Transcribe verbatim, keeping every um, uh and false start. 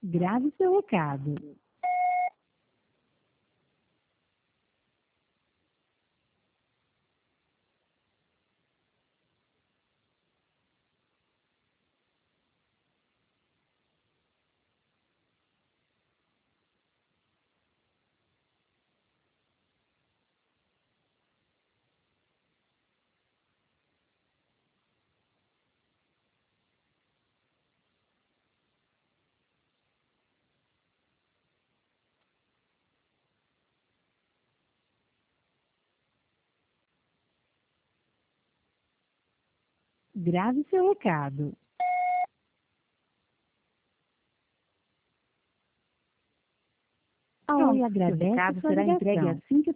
Grave seu recado. Grave seu recado. A Oi agradece sua ligação. Assim que